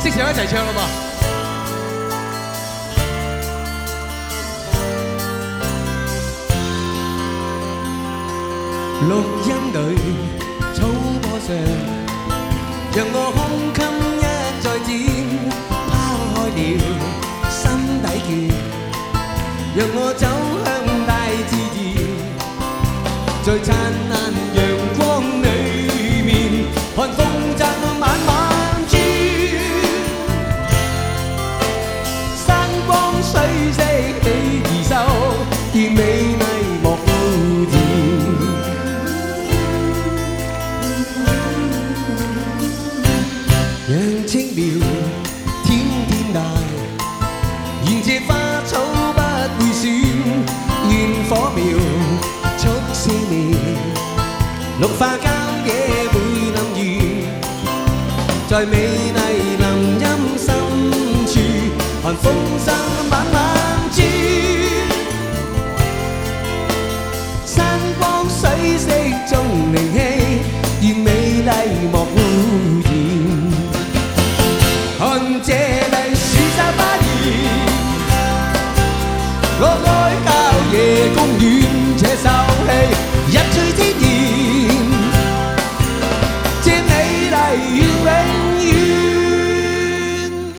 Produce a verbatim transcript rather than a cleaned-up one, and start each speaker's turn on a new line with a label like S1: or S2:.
S1: 即時一齊唱啦噃！錄音裏草坡上，讓我胸襟一再展，拋開了心底結，讓我走向大自然，在燦爛陽光裏面，看風箏慢慢轉，山光水色起而秀，見美麗莫負甜。讓青苗天天大，願這花草不會損，願火苗速消滅，綠化郊野會冧完，在美麗林蔭深處，看風箏慢慢轉，山光水色中靈氣，願美麗莫污染。看這麗樹梢花兒，我愛郊野公園這首。